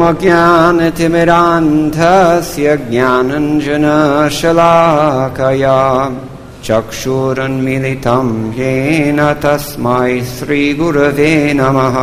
अज्ञानतिमिरान्धस्य ज्ञानाञ्जनशलाकया चक्षुरुन्मीलितं येन तस्मै श्रीगुरवे नमः।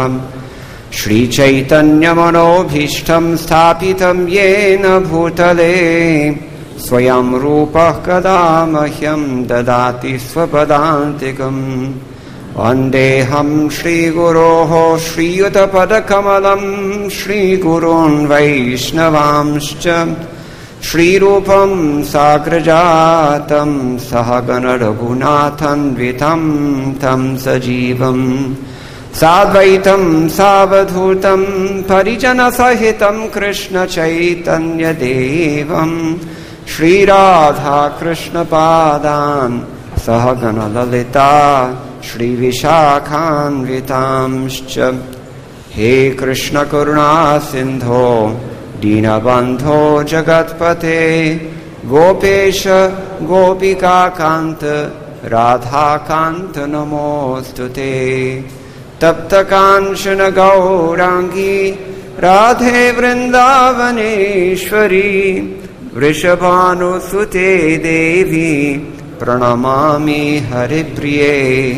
श्रीचैतन्यमनोभीष्टं स्थापितं येन भूतले स्वयं रूपः कदा मह्यं ददाति स्वपदान्तिकम्। वन्देऽहं श्रीगुरोः श्रीयुतपदकमलं श्रीगुरून् वैष्णवांश्च श्रीरूपं साग्रजातं सहगणरघुनाथान्वितं तं सजीवं साद्वैतं सावधूतं परिजनसहितं कृष्णचैतन्यदेवं श्रीराधाकृष्णपादान् सहगणललिता श्रीविशाखान्वितांश्च। हे कृष्ण करुणा सिन्धो दीनबन्धो जगत्पते गोपेश गोपिकान्त राधाकान्त नमोऽस्तुते। तप्तकाञ्चन गौराङ्गी राधे वृन्दावनेश्वरी वृषभानुसुते देवी प्रणमामि हरिप्रिये।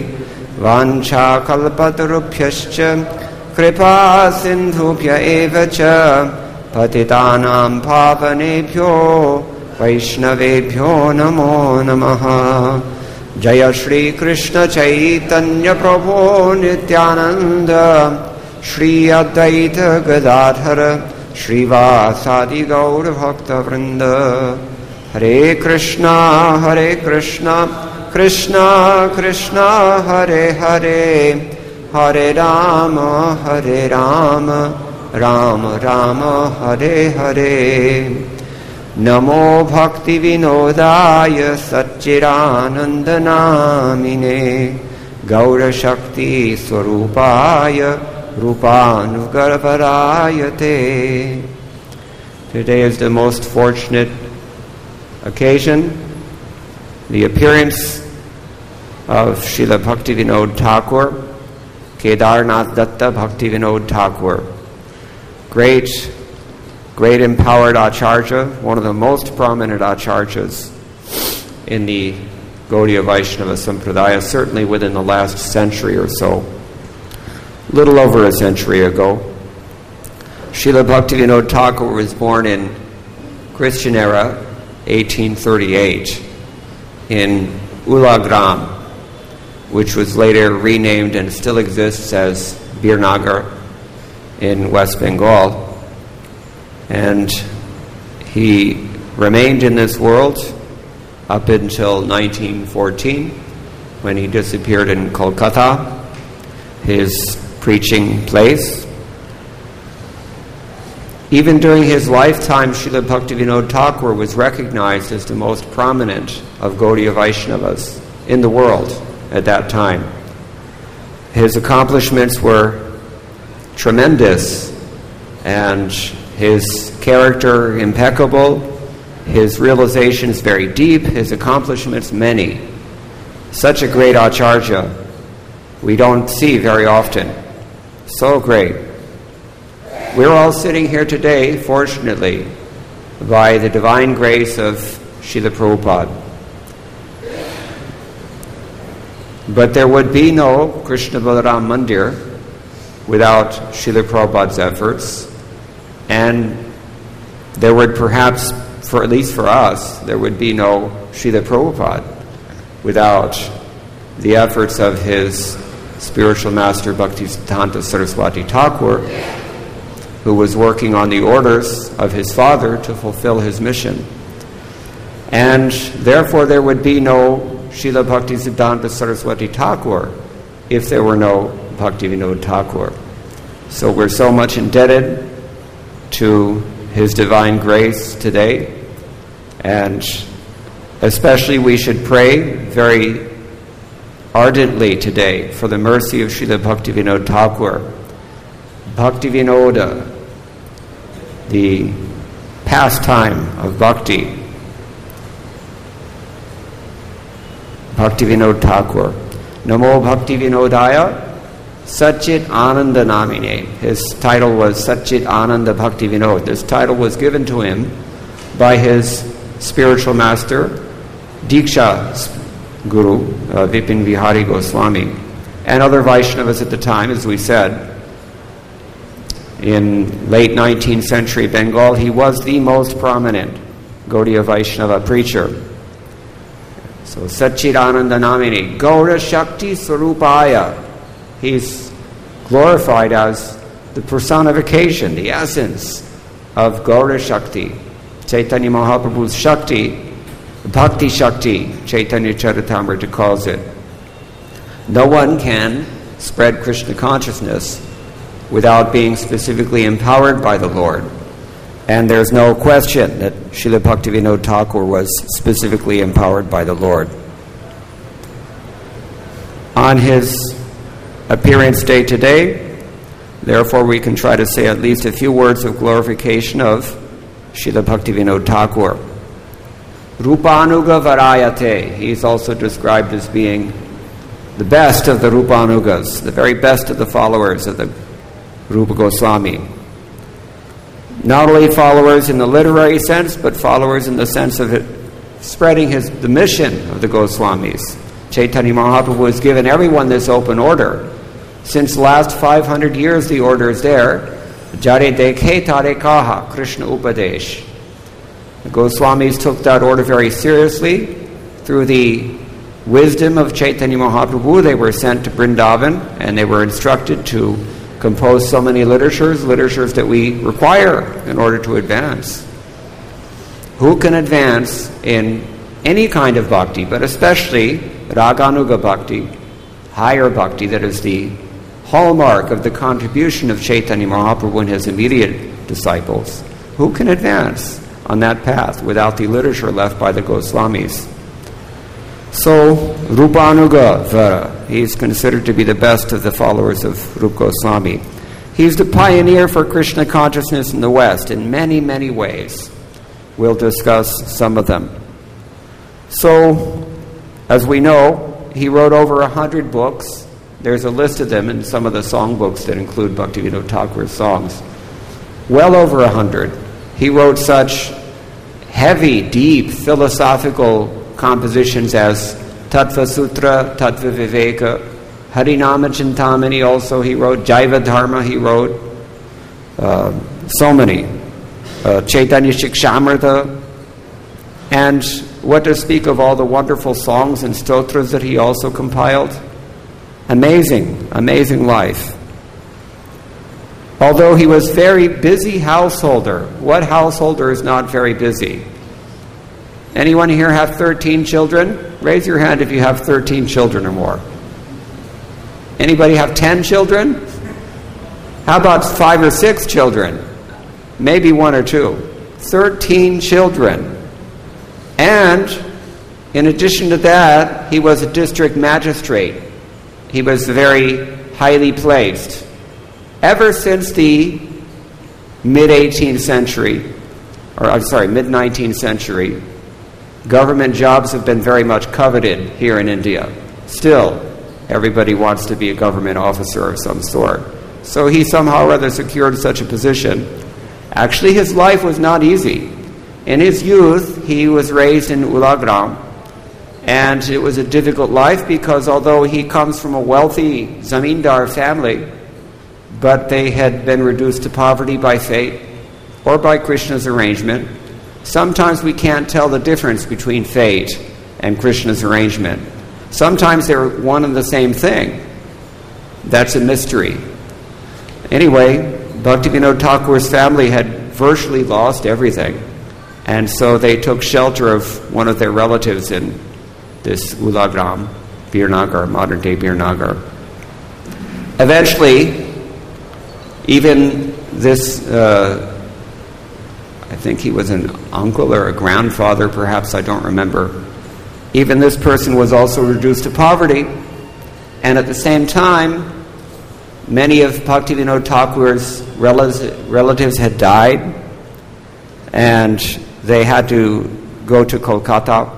वाञ्छाकल्पतरुभ्यश्च कृपा सिन्धुभ्य एव च पतितानां पावनेभ्यो वैष्णवेभ्यो नमो नमः। जय श्री कृष्ण चैतन्य प्रभो नित्यानंद श्री अद्वैत गदाधर श्रीवासादि गौर भक्तवृंद। हरे कृष्णा कृष्णा कृष्णा हरे हरे हरे राम राम राम हरे हरे। नमो भक्ति विनोदाय सच्चिदानन्दनामिने गौरशक्ति स्वरूपाय रूपानुगरवरायते। Today is the most fortunate occasion, the appearance of Srila Bhaktivinoda Thakur, Kedarnath Datta Bhaktivinoda Thakur, great empowered Acharya, one of the most prominent Acharyas in the Gaudiya Vaishnava Sampradaya, certainly within the last century or so, little over a century ago. Srila Bhaktivinoda Thakur was born in Christian era, 1838, in Ulagram, which was later renamed and still exists as Birnagar in West Bengal. And he remained in this world up until 1914, when he disappeared in Kolkata, his preaching place. Even during his lifetime, Srila Bhaktivinoda Thakur was recognized as the most prominent of Gaudiya Vaishnavas in the world at that time. His accomplishments were tremendous, and his character impeccable, his realizations very deep, his accomplishments many. Such a great Acharya we don't see very often. So great. We're all sitting here today, fortunately, by the divine grace of Srila Prabhupada. But there would be no Krishna Balaram Mandir without Srila Prabhupada's efforts, and there would perhaps, at least for us, there would be no Srila Prabhupada without the efforts of his spiritual master Bhaktisiddhanta Saraswati Thakur, who was working on the orders of his father to fulfill his mission. And therefore there would be no Srila Bhaktisiddhanta Saraswati Thakur if there were no Bhaktivinoda Thakur. So we're so much indebted to his divine grace today, and especially we should pray very ardently today for the mercy of Srila Bhaktivinoda Thakur. Bhaktivinoda, the pastime of bhakti. Bhaktivinoda Thakur. Namo Bhaktivinodaya Satchit Ananda Namine. His title was Satchit Ananda Bhakti Vinod. This title was given to him by his spiritual master, Diksha Guru, Vipin Vihari Goswami, and other Vaishnavas at the time, as we said. In late 19th century Bengal, he was the most prominent Gaudiya Vaishnava preacher. So Satchidananda Namini, Gaura Shakti Swarupaya. He's glorified as the personification, the essence of Gaura Shakti. Chaitanya Mahaprabhu's Shakti, Bhakti Shakti, Chaitanya Charitamrita calls it. No one can spread Krishna consciousness without being specifically empowered by the Lord. And there's no question that Srila Bhaktivinoda Thakur was specifically empowered by the Lord. On his appearance day today, therefore we can try to say at least a few words of glorification of Srila Bhaktivinoda Thakur. Rupanuga Varayate. He's also described as being the best of the Rupanugas, the very best of the followers of the Rupa Goswami. Not only followers in the literary sense, but followers in the sense of spreading the mission of the Goswamis. Chaitanya Mahaprabhu has given everyone this open order. Since the last 500 years, the order is there. Jare dekhe tare kaha, Krishna Upadesh. The Goswamis took that order very seriously. Through the wisdom of Chaitanya Mahaprabhu, they were sent to Vrindavan, and they were instructed to compose so many literatures that we require in order to advance. Who can advance in any kind of bhakti, but especially Raganuga Bhakti, higher bhakti, that is the hallmark of the contribution of Chaitanya Mahaprabhu and his immediate disciples? Who can advance on that path without the literature left by the Goswamis? So, Rupanuga Vara, he is considered to be the best of the followers of Rupa Goswami. He's the pioneer for Krishna consciousness in the West in many, many ways. We'll discuss some of them. So, as we know, he wrote over 100 books. There's a list of them in some of the songbooks that include Bhaktivinoda Thakur's songs. Well over 100. He wrote such heavy, deep, philosophical compositions as Tattva Sutra, Tattva Viveka, Harinama Chintamani also he wrote, Jaiva Dharma he wrote, so many. Chaitanya Shikshamrita, and what to speak of all the wonderful songs and stotras that he also compiled. Amazing, amazing life. Although he was very busy householder. What householder is not very busy? Anyone here have 13 children? Raise your hand if you have 13 children or more. Anybody have 10 children? How about 5 or 6 children? Maybe 1 or 2. 13 children. And in addition to that, he was a district magistrate. He was very highly placed. Ever since the mid-18th century, mid-19th century, government jobs have been very much coveted here in India. Still, everybody wants to be a government officer of some sort. So he somehow or other secured such a position. Actually, his life was not easy. In his youth, he was raised in Ulagram, and it was a difficult life because although he comes from a wealthy zamindar family, but they had been reduced to poverty by fate or by Krishna's arrangement. Sometimes we can't tell the difference between fate and Krishna's arrangement. Sometimes they're one and the same thing. That's a mystery. Anyway, Bhaktivinoda Thakur's family had virtually lost everything. And so they took shelter of one of their relatives in this Ulagram, Birnagar, modern-day Birnagar. Eventually, even this, I think he was an uncle or a grandfather, perhaps, I don't remember. Even this person was also reduced to poverty. And at the same time, many of Bhaktivinoda Thakur's relatives had died, and they had to go to Kolkata.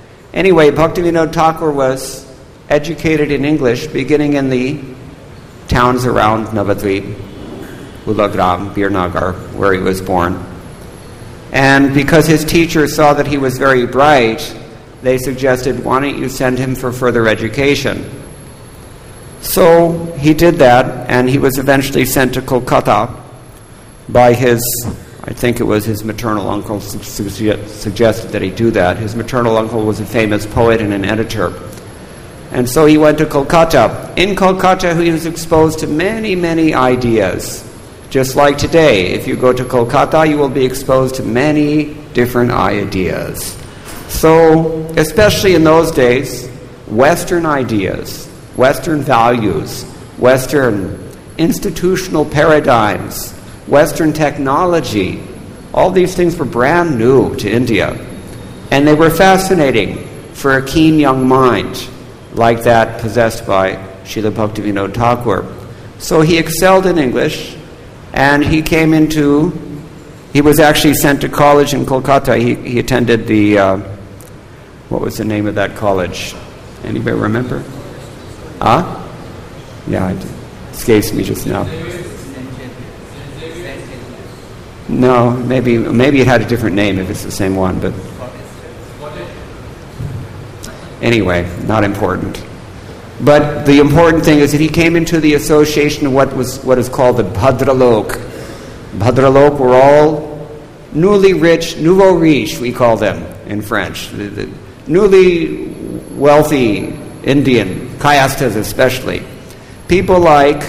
Anyway, Bhaktivinoda Thakur was educated in English beginning in the towns around Navadvip, Ulagram, Birnagar, where he was born. And because his teachers saw that he was very bright, they suggested, why don't you send him for further education? So he did that, and he was eventually sent to Kolkata by his, I think it was his maternal uncle suggested that he do that. His maternal uncle was a famous poet and an editor. And so he went to Kolkata. In Kolkata, he was exposed to many, many ideas. Just like today, if you go to Kolkata, you will be exposed to many different ideas. So, especially in those days, Western ideas, Western values, Western institutional paradigms, Western technology, all these things were brand new to India. And they were fascinating for a keen young mind, like that possessed by Srila Bhaktivinoda Thakur. So he excelled in English, and he was actually sent to college in Kolkata. He attended the, what was the name of that college? Anybody remember? Yeah, it escapes me just now. No, maybe it had a different name if it's the same one, but anyway, not important. But the important thing is that he came into the association of what is called the Bhadralok. Bhadralok were all newly rich, nouveau riche, we call them in French. The newly wealthy Indian, Kayasthas especially. People like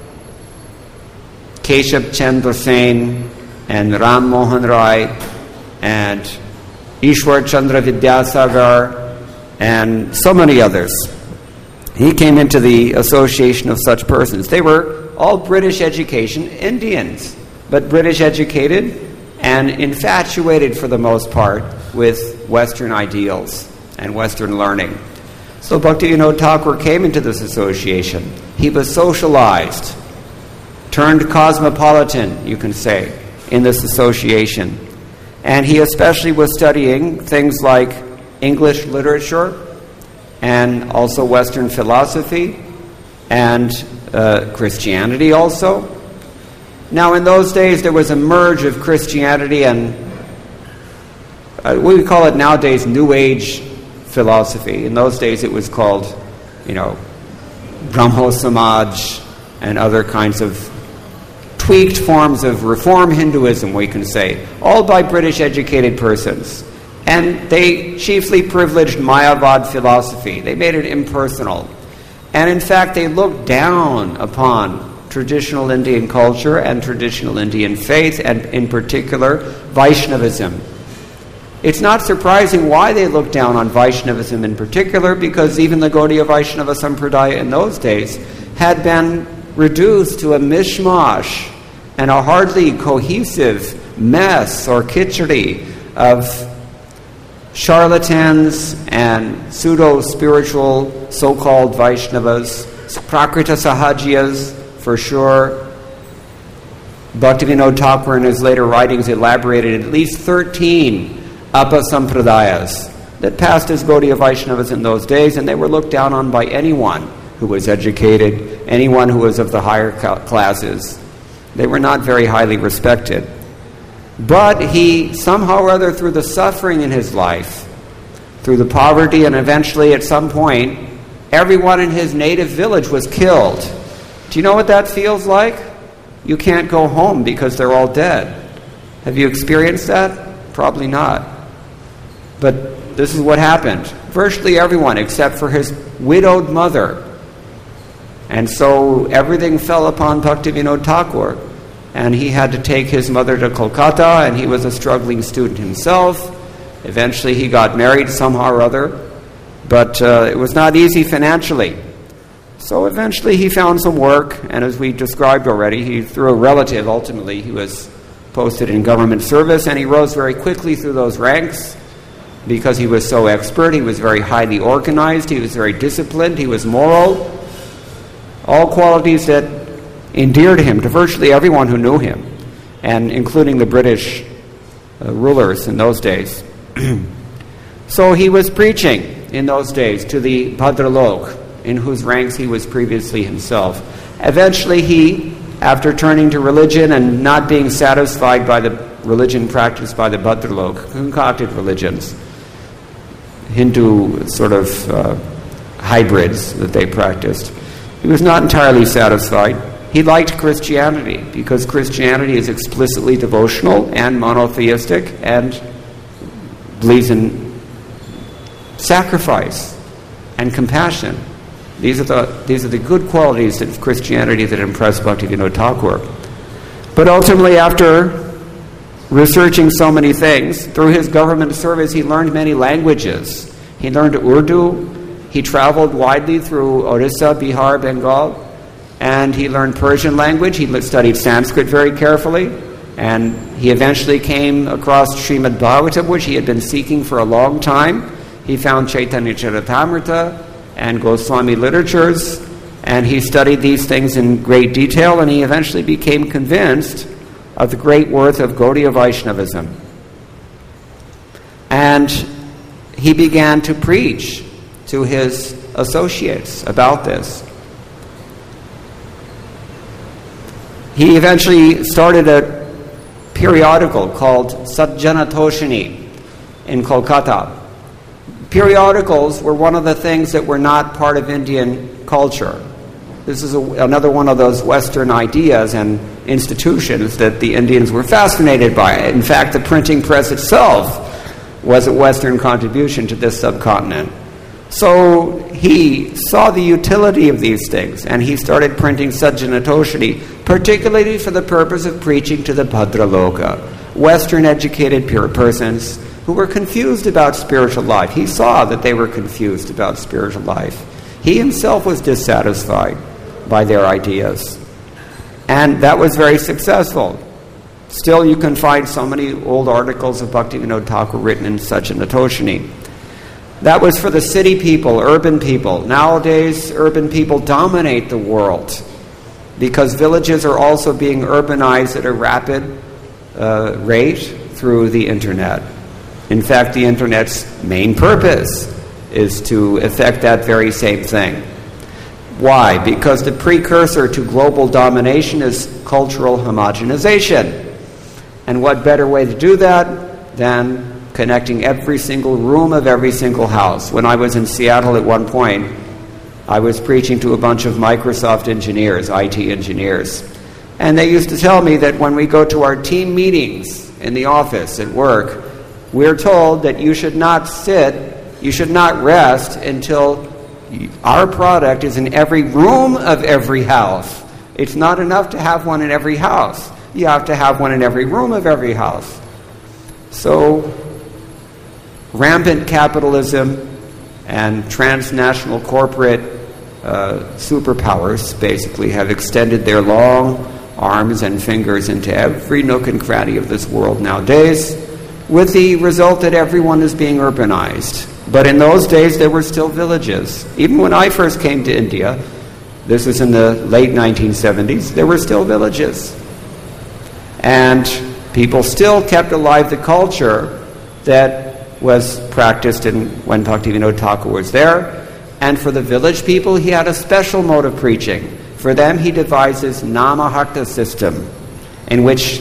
Keshav Chandra Sen and Ram Mohan Rai and Ishwar Chandra Vidyasagar and so many others. He came into the association of such persons. They were all British education Indians, but British educated and infatuated for the most part with Western ideals and Western learning. So Bhaktivinoda Thakur came into this association. He was socialized, turned cosmopolitan, you can say, in this association. And he especially was studying things like English literature and also Western philosophy and Christianity also. Now, in those days, there was a merge of Christianity and we call it nowadays New Age philosophy. In those days, it was called, Brahmo Samaj and other kinds of tweaked forms of reform Hinduism, we can say, all by British educated persons. And they chiefly privileged Mayavad philosophy. They made it impersonal. And in fact, they looked down upon traditional Indian culture and traditional Indian faith, and in particular, Vaishnavism. It's not surprising why they looked down on Vaishnavism in particular, because even the Gaudiya Vaishnava Sampradaya in those days had been reduced to a mishmash and a hardly cohesive mess or khichdi of charlatans and pseudo-spiritual so-called Vaishnavas, Prakrita Sahajiyas for sure. Bhaktivinoda Thakur in his later writings elaborated at least 13 Apasampradayas that passed as Gaudiya Vaishnavas in those days, and they were looked down on by anyone who was educated, anyone who was of the higher classes. They were not very highly respected. But he, somehow or other, through the suffering in his life, through the poverty, and eventually at some point, everyone in his native village was killed. Do you know what that feels like? You can't go home because they're all dead. Have you experienced that? Probably not. But this is what happened. Virtually everyone except for his widowed mother. And so everything fell upon Bhaktivinoda Thakur. And he had to take his mother to Kolkata, and he was a struggling student himself. Eventually he got married somehow or other, but it was not easy financially. So eventually he found some work, and as we described already, through a relative, ultimately he was posted in government service, and he rose very quickly through those ranks because he was so expert. He was very highly organized, he was very disciplined, he was moral. All qualities that endeared him to virtually everyone who knew him, and including the British rulers in those days. So he was preaching in those days to the Bhadralok, in whose ranks he was previously himself. Eventually he, after turning to religion and not being satisfied by the religion practiced by the Bhadralok, concocted religions, Hindu sort of hybrids that they practiced. He was not entirely satisfied. He liked Christianity because Christianity is explicitly devotional and monotheistic and believes in sacrifice and compassion. These are the good qualities of Christianity that impressed Bhaktivinoda Thakur. But ultimately, after researching so many things, through his government service, he learned many languages. He learned Urdu. He traveled widely through Orissa, Bihar, Bengal, and he learned Persian language. He studied Sanskrit very carefully, and he eventually came across Srimad Bhagavatam, which he had been seeking for a long time. He found Chaitanya Charitamrita and Goswami literatures, and he studied these things in great detail, and he eventually became convinced of the great worth of Gaudiya Vaishnavism. And he began to preach to his associates about this. He eventually started a periodical called Satjana Toshini in Kolkata. Periodicals were one of the things that were not part of Indian culture. This is another one of those Western ideas and institutions that the Indians were fascinated by. In fact, the printing press itself was a Western contribution to this subcontinent. So he saw the utility of these things, and he started printing Satjana Toshini, particularly for the purpose of preaching to the Bhadraloka, Western-educated pure persons who were confused about spiritual life. He saw that they were confused about spiritual life. He himself was dissatisfied by their ideas. And that was very successful. Still, you can find so many old articles of Bhaktivinoda Thakur written in Satjana Toshini. That was for the city people, urban people. Nowadays, urban people dominate the world because villages are also being urbanized at a rapid rate through the internet. In fact, the internet's main purpose is to effect that very same thing. Why? Because the precursor to global domination is cultural homogenization. And what better way to do that than connecting every single room of every single house? When I was in Seattle at one point, I was preaching to a bunch of Microsoft engineers, IT engineers. And they used to tell me that when we go to our team meetings in the office at work, we're told that you should not rest until our product is in every room of every house. It's not enough to have one in every house. You have to have one in every room of every house. So, rampant capitalism and transnational corporate superpowers basically have extended their long arms and fingers into every nook and cranny of this world nowadays, with the result that everyone is being urbanized. But in those days, there were still villages. Even when I first came to India, this was in the late 1970s, there were still villages. And people still kept alive the culture that was practiced when Bhaktivinoda Thakur was there. And for the village people, he had a special mode of preaching. For them, he devised his Namahakta system, in which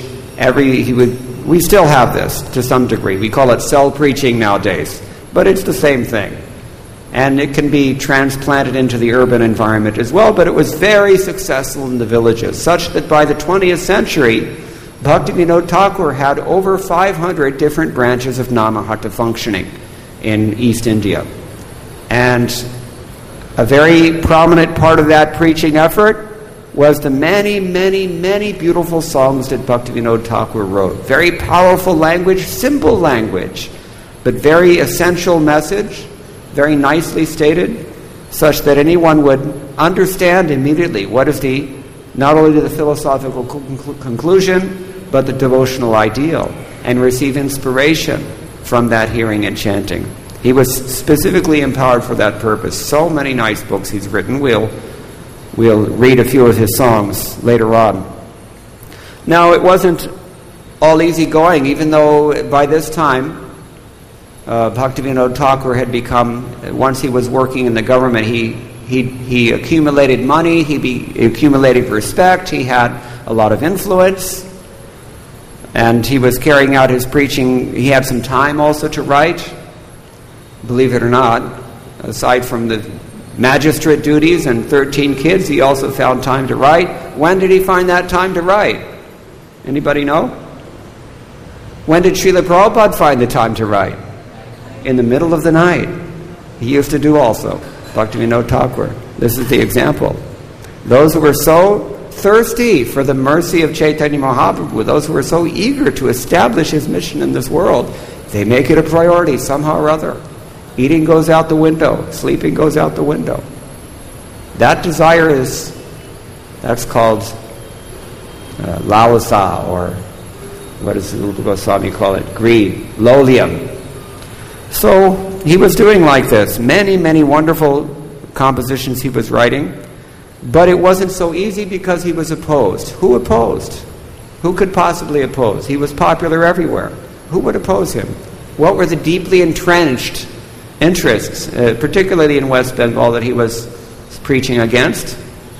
we still have this to some degree. We call it cell preaching nowadays, but it's the same thing. And it can be transplanted into the urban environment as well, but it was very successful in the villages, such that by the 20th century, Bhaktivinoda Thakur had over 500 different branches of Namahakta functioning in East India. And a very prominent part of that preaching effort was the many, many, many beautiful songs that Bhaktivinoda Thakur wrote. Very powerful language, simple language, but very essential message, very nicely stated, such that anyone would understand immediately what is not only the philosophical conclusion, but the devotional ideal, and receive inspiration from that hearing and chanting. He was specifically empowered for that purpose. So many nice books he's written. We'll read a few of his songs later on. Now, it wasn't all easy going, even though by this time Bhaktivinoda Thakur had become, once he was working in the government, he He accumulated money, he accumulated respect, he had a lot of influence, and he was carrying out his preaching. He had some time also to write, believe it or not. Aside from the magistrate duties and 13 kids, he also found time to write. When did he find that time to write? Anybody know? When did Srila Prabhupada find the time to write? In the middle of the night. He used to do also. Bhaktivinoda Thakur. This is the example. Those who were so thirsty for the mercy of Chaitanya Mahaprabhu, those who were so eager to establish his mission in this world, they make it a priority somehow or other. Eating goes out the window. Sleeping goes out the window. That desire that's called lalasa, or what does Rupa Goswami call it? Greed, lolium. So he was doing like this. Many, many wonderful compositions he was writing, but it wasn't so easy because he was opposed. Who opposed? Who could possibly oppose? He was popular everywhere. Who would oppose him? What were the deeply entrenched interests, particularly in West Bengal, that he was preaching against?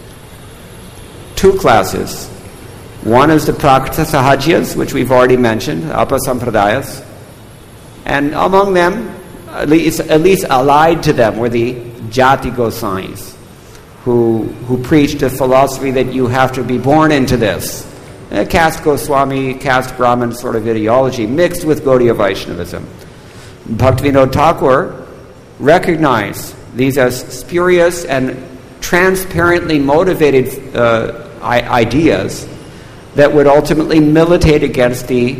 Two classes. One is the Prakrita Sahajyas, which we've already mentioned, Apasampradayas. And among them, at least allied to them, were the Jati Goswais, who preached a philosophy that you have to be born into this. A caste Goswami, caste Brahmin sort of ideology mixed with Gaudiya Vaishnavism. Bhaktivinoda Thakur recognized these as spurious and transparently motivated ideas that would ultimately militate against the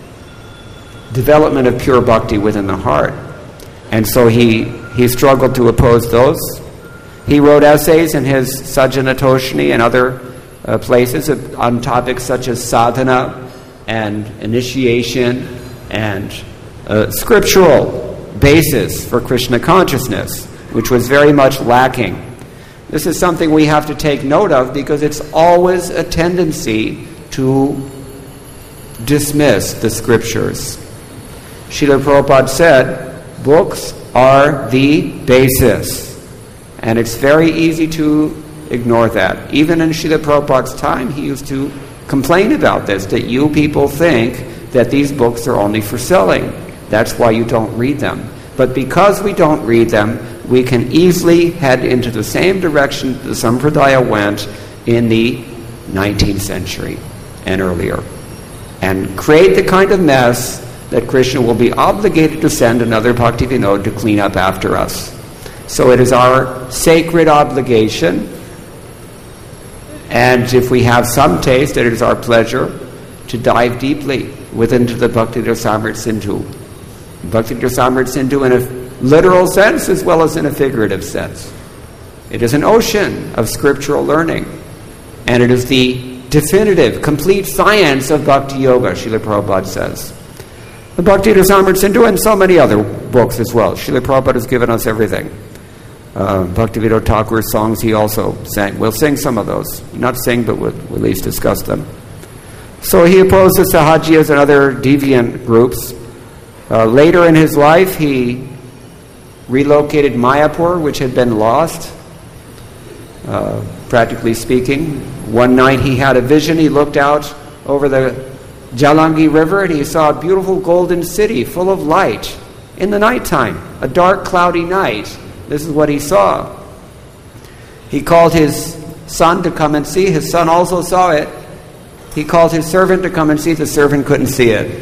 development of pure bhakti within the heart. And so he struggled to oppose those. He wrote essays in his Sajjanatoshni and other places on topics such as sadhana and initiation and scriptural basis for Krishna consciousness, which was very much lacking. This is something we have to take note of because it's always a tendency to dismiss the scriptures. Srila Prabhupada said, books are the basis. And it's very easy to ignore that. Even in Srila Prabhupada's time, he used to complain about this, that you people think that these books are only for selling. That's why you don't read them. But because we don't read them, we can easily head into the same direction the Sampradaya went in the 19th century and earlier, and create the kind of mess that Krishna will be obligated to send another Bhaktivinoda to clean up after us. So it is our sacred obligation, and if we have some taste, it is our pleasure to dive deeply within the Bhakti Rasamrita Sindhu. Bhakti Rasamrita Sindhu in a literal sense as well as in a figurative sense. It is an ocean of scriptural learning, and it is the definitive, complete science of Bhakti Yoga, Srila Prabhupada says. The Bhakti Rasamrita Sindhu and so many other books as well. Srila Prabhupada has given us everything. Bhaktivinoda Thakur's songs he also sang. We'll sing some of those. Not sing, but we'll at least discuss them. So he opposed the Sahajiyas and other deviant groups. Later in his life, he relocated Mayapur, which had been lost, practically speaking. One night he had a vision. He looked out over the Jalangi River and he saw a beautiful golden city full of light in the nighttime, a dark, cloudy night. This is what he saw. He called his son to come and see. His son also saw it. He called his servant to come and see. The servant couldn't see it.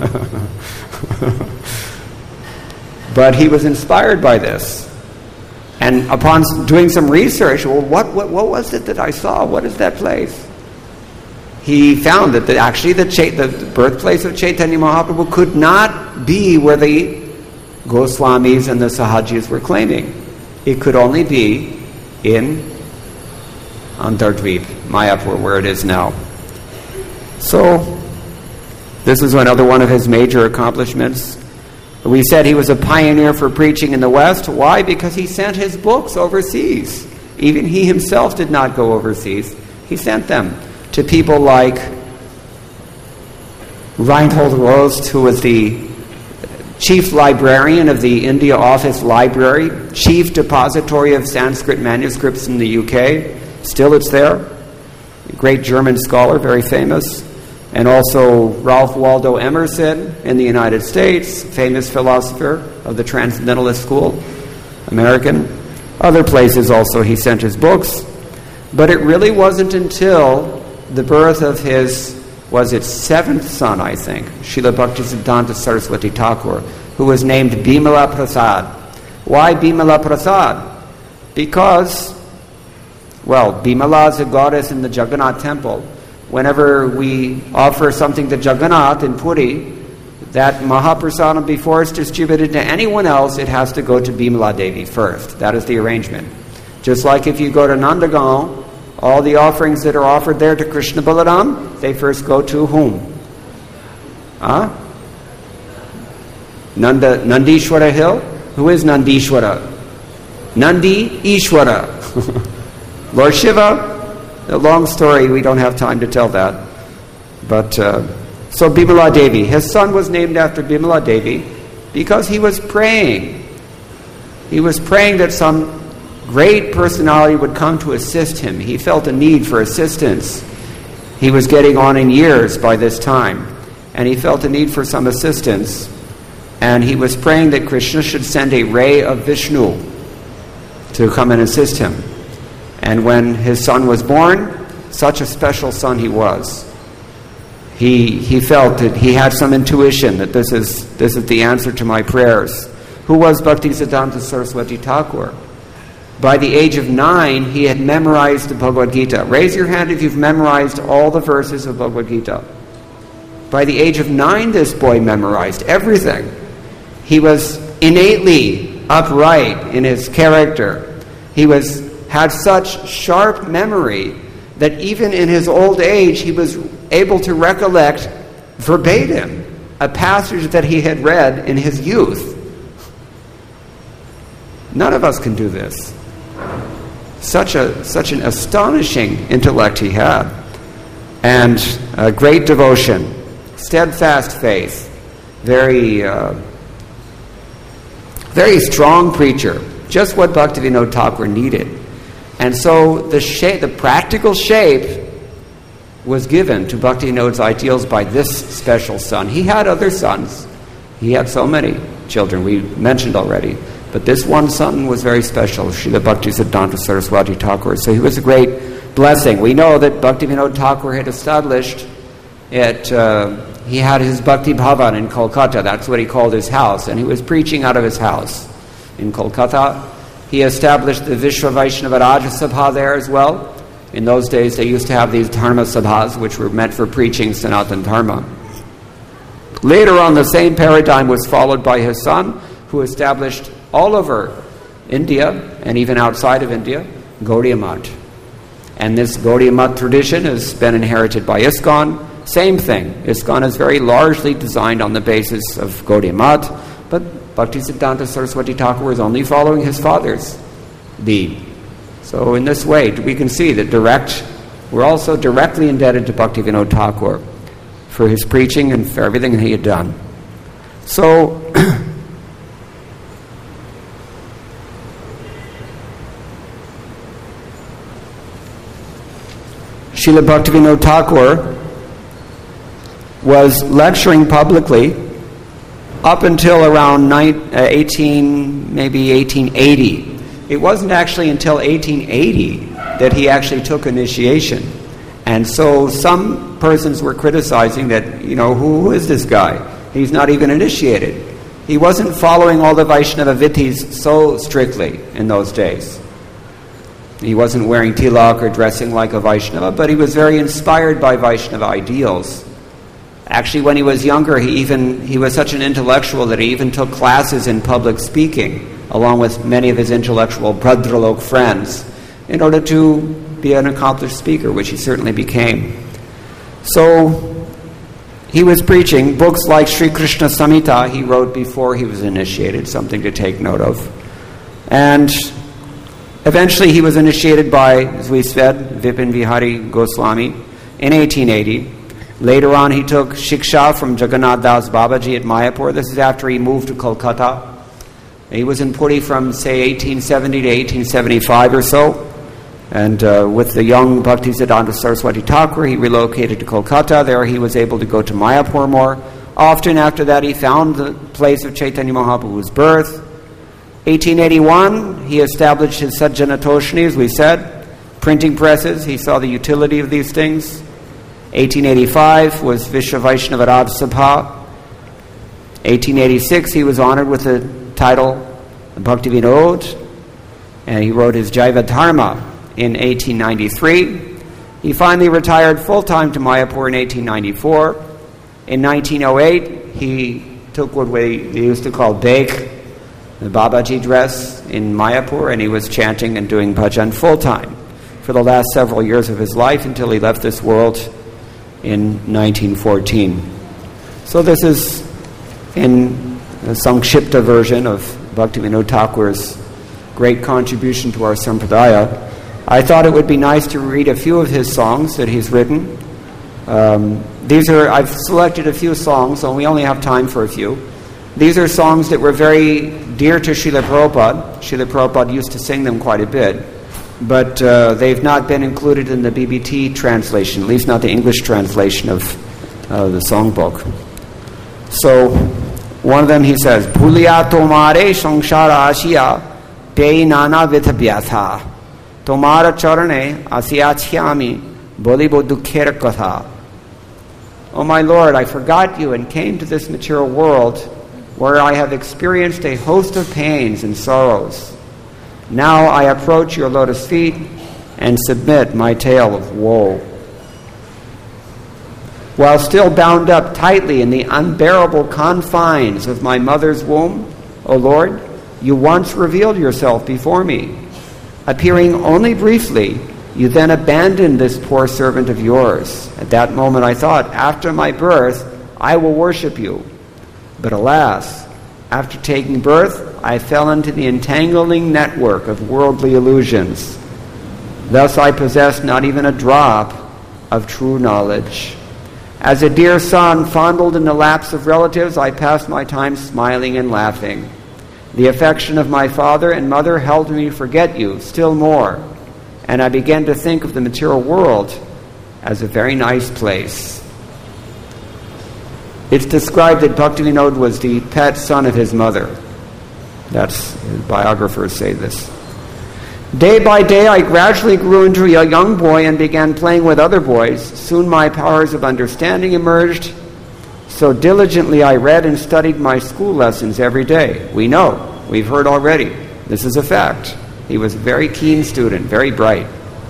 But he was inspired by this. And upon doing some research, well, what was it that I saw? What is that place? He found that actually the birthplace of Chaitanya Mahaprabhu could not be where the Goswamis and the Sahajis were claiming. It could only be in Antardvip, Mayapur, where it is now. So, this is another one of his major accomplishments. We said he was a pioneer for preaching in the West. Why? Because he sent his books overseas. Even he himself did not go overseas. He sent them to people like Reinhold Rost, who was the chief librarian of the India Office Library, chief depository of Sanskrit manuscripts in the UK. Still it's there. A great German scholar, very famous. And also Ralph Waldo Emerson in the United States, famous philosopher of the Transcendentalist School, American. Other places also he sent his books. But it really wasn't until the birth of his, was it seventh son, I think, Srila Bhaktisiddhanta Saraswati Thakur, who was named Bimala Prasad. Why Bimala Prasad? Because, well, Bimala is a goddess in the Jagannath temple. Whenever we offer something to Jagannath in Puri, that Mahaprasadam, before it's distributed to anyone else, it has to go to Bimala Devi first. That is the arrangement. Just like if you go to Nandagaon, all the offerings that are offered there to Krishna Balaram, they first go to whom? Nandishwara Hill? Who is Nandishwara? Nandi Ishwara. Lord Shiva? A long story, we don't have time to tell that. But, so Bimala Devi. His son was named after Bimala Devi because he was praying. He was praying that some great personality would come to assist him. He felt a need for assistance. He was getting on in years by this time, and he felt a need for some assistance. And he was praying that Krishna should send a ray of Vishnu to come and assist him. And when his son was born, such a special son he was. He felt that he had some intuition that this is the answer to my prayers. Who was Bhaktisiddhanta Saraswati Thakur? By the age of 9, he had memorized the Bhagavad Gita. Raise your hand if you've memorized all the verses of Bhagavad Gita. By the age of 9, this boy memorized everything. He was innately upright in his character. He had such sharp memory that even in his old age, he was able to recollect verbatim a passage that he had read in his youth. None of us can do this. Such an astonishing intellect he had, and a great devotion, steadfast faith, very strong preacher, just what Bhaktivinoda Thakur needed. And so the practical shape was given to Bhaktivinoda's ideals by this special son. He had other sons. He had so many children, we mentioned already. But this one son was very special, Srila Bhaktisiddhanta Saraswati Thakur. So he was a great blessing. We know that Bhaktivinoda Thakur had established it. He had his Bhakti Bhavan in Kolkata. That's what he called his house. And he was preaching out of his house in Kolkata. He established the Vishwa Vaishnava Raja Sabha there as well. In those days, they used to have these Dharma Sabhas, which were meant for preaching Sanatana Dharma. Later on, the same paradigm was followed by his son, who established all over India, and even outside of India, Gaudiya Math. And this Gaudiya Math tradition has been inherited by ISKCON. Same thing. ISKCON is very largely designed on the basis of Gaudiya Math, but Bhaktisiddhanta Saraswati Thakur was only following his father's lead. So in this way, we can see that we're also directly indebted to Bhaktivinoda Thakur for his preaching and for everything that he had done. So, Srila Bhaktivinoda Thakur was lecturing publicly up until around 1880. It wasn't actually until 1880 that he actually took initiation. And so some persons were criticizing that, who is this guy? He's not even initiated. He wasn't following all the Vaishnava Vithis so strictly in those days. He wasn't wearing tilak or dressing like a Vaishnava, but he was very inspired by Vaishnava ideals. Actually, when he was younger, he was such an intellectual that he even took classes in public speaking, along with many of his intellectual Bhadralok friends, in order to be an accomplished speaker, which he certainly became. So, he was preaching books like Sri Krishna Samhita he wrote before he was initiated, something to take note of. And eventually he was initiated by, as we said, Vipin Vihari Goswami in 1880. Later on, he took Shiksha from Jagannath Das Babaji at Mayapur. This is after he moved to Kolkata. He was in Puri from, say, 1870 to 1875 or so. And with the young Bhaktisiddhanta Saraswati Thakur, he relocated to Kolkata. There he was able to go to Mayapur more. Often after that, he found the place of Chaitanya Mahaprabhu's birth. 1881, he established his Sajjana Toshni, as we said, printing presses. He saw the utility of these things. 1885 was Vishwa Vaishnava Raj Sabha. 1886, he was honored with the title Bhakti Vinod, and he wrote his Jaiva Dharma in 1893. He finally retired full-time to Mayapur in 1894. In 1908, he took what they used to call Beg, the Babaji dress, in Mayapur, and he was chanting and doing bhajan full-time for the last several years of his life until he left this world in 1914. So this is in a Sankshipta version of Bhaktivinoda Thakur's great contribution to our Sampradaya. I thought it would be nice to read a few of his songs that he's written. I've selected a few songs, so we only have time for a few. These are songs that were very dear to Srila Prabhupada. Srila Prabhupada used to sing them quite a bit, but they've not been included in the BBT translation, at least not the English translation of the songbook. So, one of them he says, Bhuliya tomare samsara ashiya pei nana vitha vyatha tomara charane asiyachyami bolibo dukkhera katha. O my Lord, I forgot you and came to this material world where I have experienced a host of pains and sorrows. Now I approach your lotus feet and submit my tale of woe. While still bound up tightly in the unbearable confines of my mother's womb, O Lord, you once revealed yourself before me. Appearing only briefly, you then abandoned this poor servant of yours. At that moment I thought, after my birth, I will worship you. But alas, after taking birth, I fell into the entangling network of worldly illusions. Thus I possessed not even a drop of true knowledge. As a dear son fondled in the laps of relatives, I passed my time smiling and laughing. The affection of my father and mother helped me forget you still more, and I began to think of the material world as a very nice place. It's described that Bhaktivinoda was the pet son of his mother. That's, his biographers say this. Day by day, I gradually grew into a young boy and began playing with other boys. Soon my powers of understanding emerged. So diligently I read and studied my school lessons every day. We know, we've heard already. This is a fact. He was a very keen student, very bright.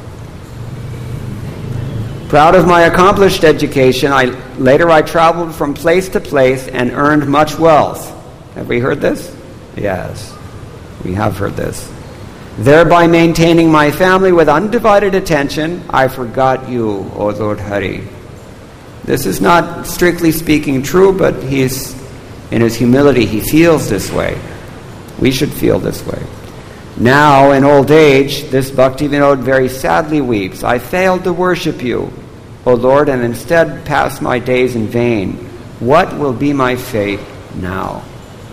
Proud of my accomplished education, later I traveled from place to place and earned much wealth. Have we heard this? Yes, we have heard this. Thereby maintaining my family with undivided attention, I forgot you, O Lord Hari. This is not strictly speaking true, but he's, in his humility, he feels this way. We should feel this way. Now, in old age, this Bhaktivinoda very sadly weeps. I failed to worship you, O Lord, and instead passed my days in vain. What will be my fate now?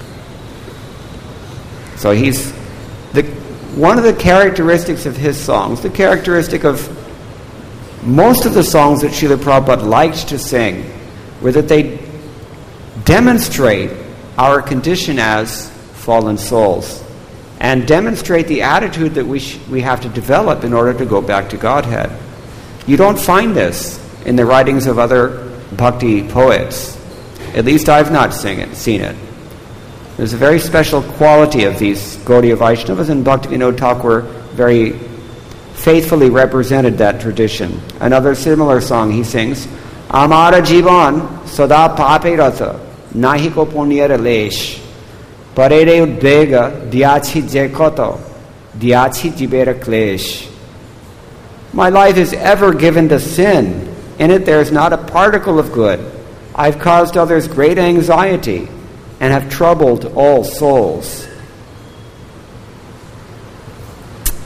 So one of the characteristics of his songs, the characteristic of most of the songs that Srila Prabhupada liked to sing, were that they demonstrate our condition as fallen souls and demonstrate the attitude that we have to develop in order to go back to Godhead. You don't find this in the writings of other bhakti poets. At least I've not seen it. There's a very special quality of these Gaudiya Vaishnavas, and Bhaktivinoda Thakur very faithfully represented that tradition. Another similar song he sings, Amara Jivan Sada Pape Rata Nahiko Punyara Lesh Parere Udbega Diachi Jekoto Diachi Jibera Klesh. My life is ever given to sin. In it there is not a particle of good. I've caused others great anxiety and have troubled all souls.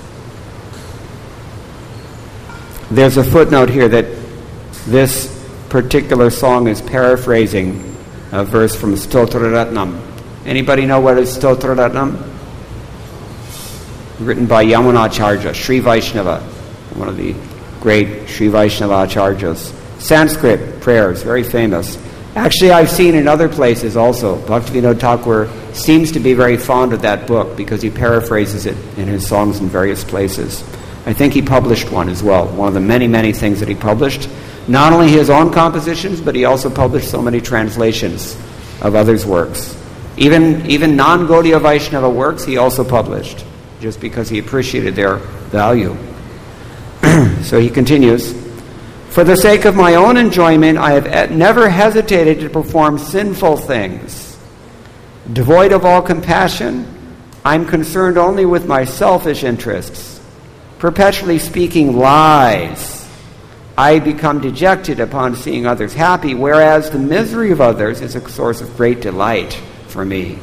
There's a footnote here that this particular song is paraphrasing a verse from Stotraratnam. Anybody know what is Stotraratnam? Written by Yamunacharya, Sri Vaishnava, one of the great Sri Vaishnava acharyas. Sanskrit prayers, very famous. Actually, I've seen in other places also. Bhaktivinoda Thakur seems to be very fond of that book because he paraphrases it in his songs in various places. I think he published one as well, one of the many, many things that he published. Not only his own compositions, but he also published so many translations of others' works. Even non-Gaudiya Vaishnava works he also published, just because he appreciated their value. So he continues, "For the sake of my own enjoyment, I have never hesitated to perform sinful things. Devoid of all compassion, I'm concerned only with my selfish interests. Perpetually speaking lies, I become dejected upon seeing others happy, whereas the misery of others is a source of great delight for me.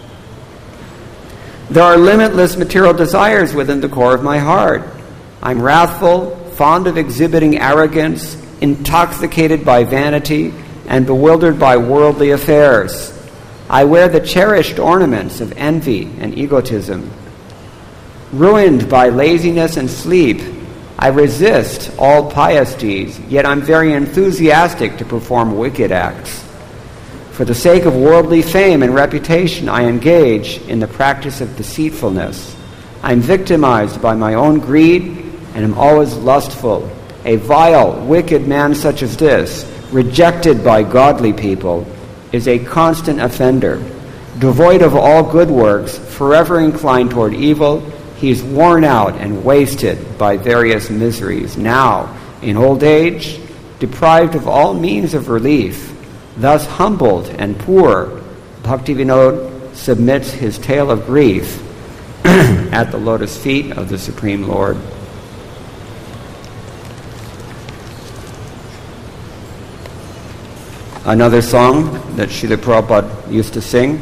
There are limitless material desires within the core of my heart. I'm wrathful, fond of exhibiting arrogance, intoxicated by vanity, and bewildered by worldly affairs. I wear the cherished ornaments of envy and egotism. Ruined by laziness and sleep, I resist all pious deeds, yet I'm very enthusiastic to perform wicked acts. For the sake of worldly fame and reputation, I engage in the practice of deceitfulness. I'm victimized by my own greed and am always lustful. A vile, wicked man such as this, rejected by godly people, is a constant offender. Devoid of all good works, forever inclined toward evil, he is worn out and wasted by various miseries. Now, in old age, deprived of all means of relief, thus humbled and poor, Bhaktivinoda submits his tale of grief at the lotus feet of the Supreme Lord." Another song that Srila Prabhupada used to sing.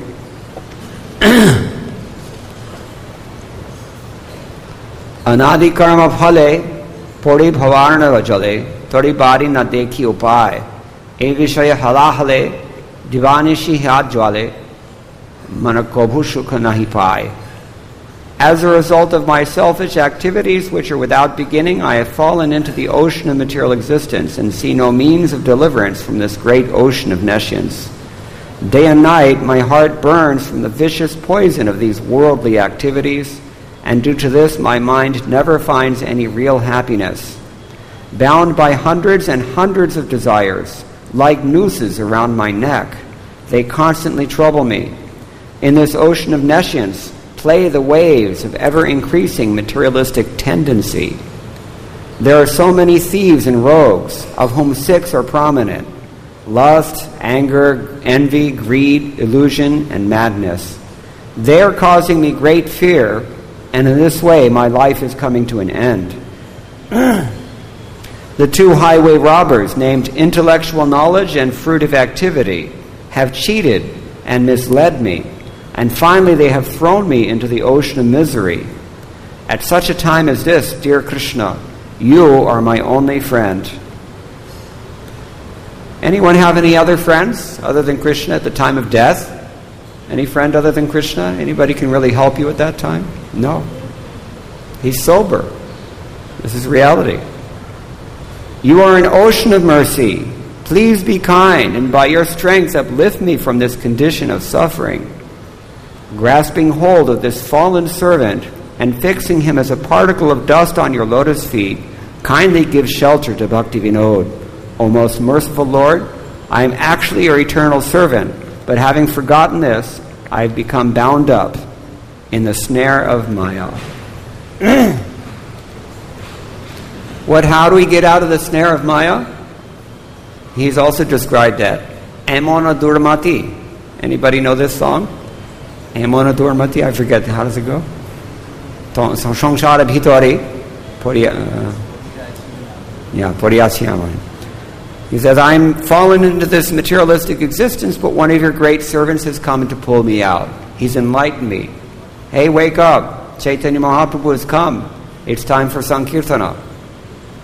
Anadi karma phale pori bhavarna jale tori bari na dekhi upay e vishaya halahale divanishi hyat jwale mana kobhu sukha nahi pai. As a result of my selfish activities, which are without beginning, I have fallen into the ocean of material existence and see no means of deliverance from this great ocean of nescience. Day and night, my heart burns from the vicious poison of these worldly activities, and due to this, my mind never finds any real happiness. Bound by hundreds and hundreds of desires, like nooses around my neck, they constantly trouble me. In this ocean of nescience, play the waves of ever-increasing materialistic tendency. There are so many thieves and rogues, of whom 6 are prominent: lust, anger, envy, greed, illusion, and madness. They are causing me great fear, and in this way my life is coming to an end. The 2 highway robbers, named intellectual knowledge and fruitive activity, have cheated and misled me, and finally they have thrown me into the ocean of misery. At such a time as this, dear Krishna, you are my only friend. Anyone have any other friends other than Krishna at the time of death? Any friend other than Krishna? Anybody can really help you at that time? No. He's sober. This is reality. You are an ocean of mercy. Please be kind, and by your strength uplift me from this condition of suffering. Grasping hold of this fallen servant and fixing him as a particle of dust on your lotus feet, kindly give shelter to Bhaktivinoda. O most merciful Lord, I am actually your eternal servant, but having forgotten this, I have become bound up in the snare of Maya. How do we get out of the snare of Maya? He's also described that. Emona Durmati. Anybody know this song? Emona Durmati, I forget, how does it go? Samsara bhitori Poriyachiyama. He says, I'm fallen into this materialistic existence, but one of your great servants has come to pull me out. He's enlightened me. Hey, wake up. Chaitanya Mahaprabhu has come. It's time for Sankirtana.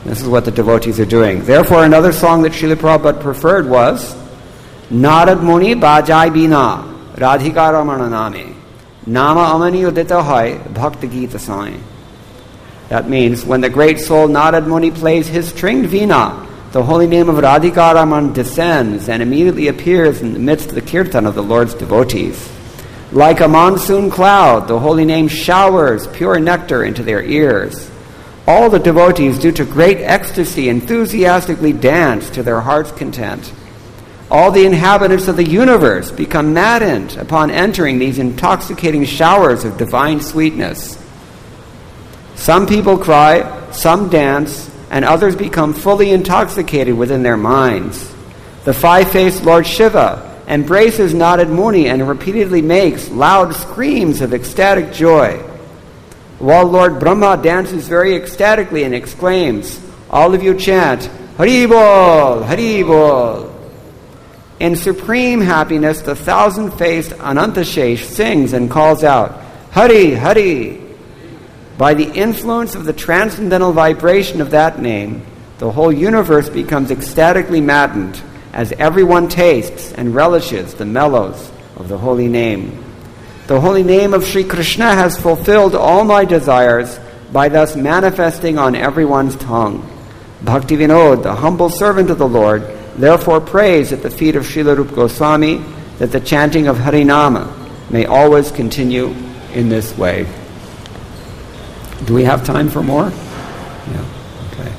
This is what the devotees are doing. Therefore, another song that Srila Prabhupada preferred was Narad Muni Bajai Bina Radhika Ramana Name Nama Amani Udita Hai Bhakta Gita Sai. That means when the great soul Narad Muni plays his stringed veena, the holy name of Radhika Raman descends and immediately appears in the midst of the kirtan of the Lord's devotees. Like a monsoon cloud, the holy name showers pure nectar into their ears. All the devotees, due to great ecstasy, enthusiastically dance to their heart's content. All the inhabitants of the universe become maddened upon entering these intoxicating showers of divine sweetness. Some people cry, some dance, and others become fully intoxicated within their minds. The five-faced Lord Shiva embraces Narad Muni and repeatedly makes loud screams of ecstatic joy, while Lord Brahma dances very ecstatically and exclaims, all of you chant, Hari Bol, Hari Bol. In supreme happiness, the thousand-faced Anantashesh sings and calls out, Hari, Hari. By the influence of the transcendental vibration of that name, the whole universe becomes ecstatically maddened as everyone tastes and relishes the mellows of the holy name. The holy name of Sri Krishna has fulfilled all my desires by thus manifesting on everyone's tongue. Bhaktivinoda, the humble servant of the Lord, therefore prays at the feet of Srila Rupa Goswami that the chanting of Harinama may always continue in this way. Do we have time for more? Yeah, okay.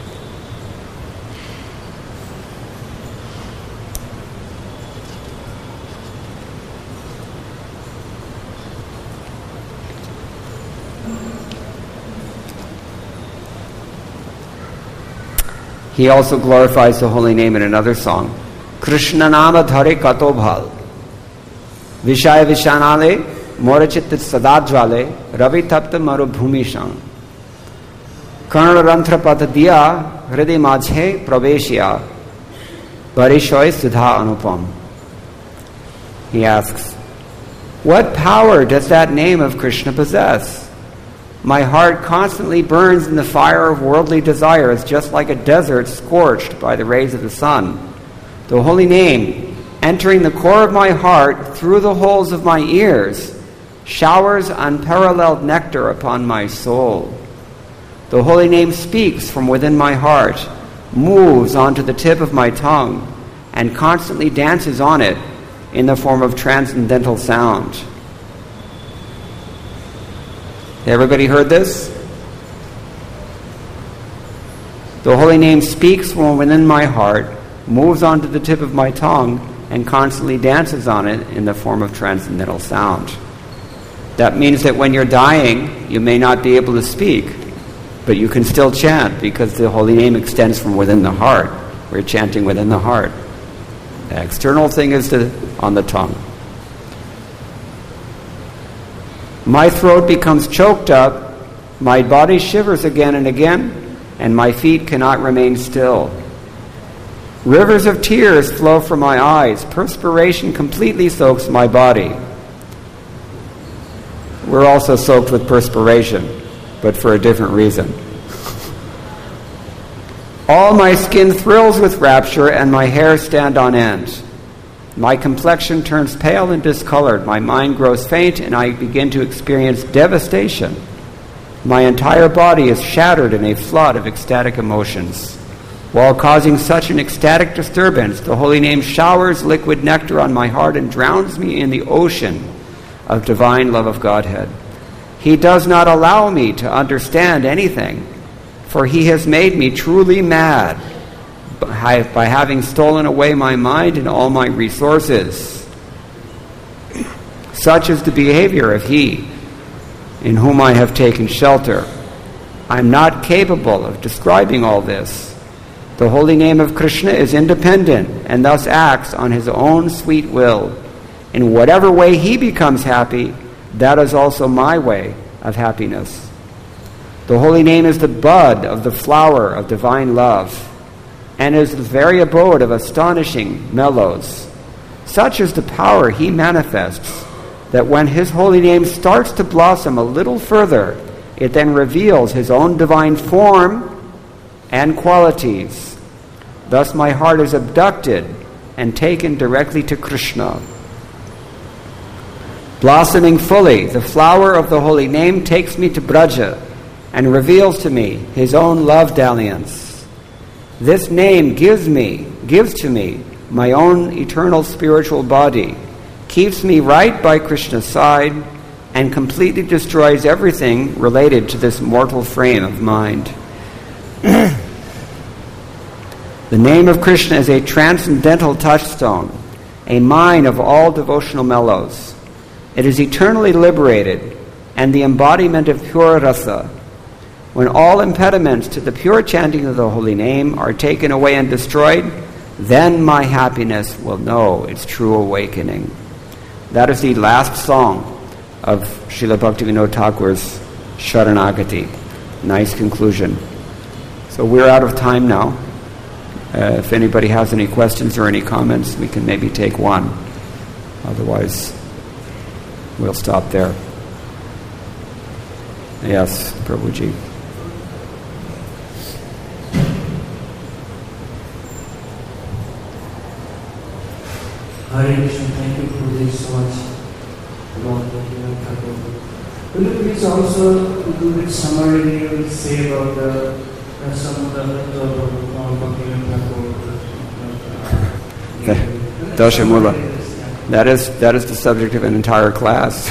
He also glorifies the holy name in another song. Krishna nama dhare kato bhal. Vishaya vishanale morachit sadajwale ravi tapta maru bhumisham. Karna rantra patadiya hriday majhe praveshya varishoy sudha anupam. He asks, what power does that name of Krishna possess? My heart constantly burns in the fire of worldly desires, just like a desert scorched by the rays of the sun. The holy name, entering the core of my heart through the holes of my ears, showers unparalleled nectar upon my soul. The holy name speaks from within my heart, moves onto the tip of my tongue, and constantly dances on it in the form of transcendental sound. Everybody heard this? The holy name speaks from within my heart, moves onto the tip of my tongue, and constantly dances on it in the form of transcendental sound. That means that when you're dying, you may not be able to speak, but you can still chant because the holy name extends from within the heart. We're chanting within the heart. The external thing is on the tongue. My throat becomes choked up, my body shivers again and again, and my feet cannot remain still. Rivers of tears flow from my eyes. Perspiration completely soaks my body. We're also soaked with perspiration, but for a different reason. All my skin thrills with rapture, and my hair stand on end. My complexion turns pale and discolored. My mind grows faint, and I begin to experience devastation. My entire body is shattered in a flood of ecstatic emotions. While causing such an ecstatic disturbance, the holy name showers liquid nectar on my heart and drowns me in the ocean of divine love of Godhead. He does not allow me to understand anything, for he has made me truly mad by having stolen away my mind and all my resources. Such is the behavior of he in whom I have taken shelter. I am not capable of describing all this. The holy name of Krishna is independent and thus acts on his own sweet will. In whatever way he becomes happy, that is also my way of happiness. The holy name is the bud of the flower of divine love, and is the very abode of astonishing mellows. Such is the power he manifests, that when his holy name starts to blossom a little further, it then reveals his own divine form and qualities. Thus my heart is abducted and taken directly to Krishna. Blossoming fully, the flower of the holy name takes me to Braja and reveals to me his own love dalliance. This name gives to me my own eternal spiritual body, keeps me right by Krishna's side, and completely destroys everything related to this mortal frame of mind. The name of Krishna is a transcendental touchstone, a mine of all devotional mellows. It is eternally liberated and the embodiment of pure rasa. When all impediments to the pure chanting of the holy name are taken away and destroyed, then my happiness will know its true awakening. That is the last song of Srila Bhaktivinoda Thakur's Sharanagati. Nice conclusion. So we're out of time now. If anybody has any questions or any comments, we can maybe take one. Otherwise, we'll stop there. Yes, Prabhuji. Hare Krishna, thank you for this so much. Lord, will you please also do a summary and say about some of the Dashamula. That is the subject of an entire class.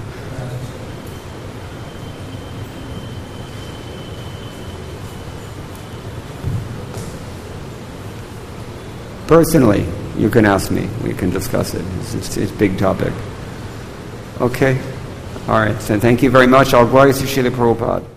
Personally, you can ask me. We can discuss it. It's a big topic. Okay? All right. So thank you very much. All glories to Srila Prabhupada.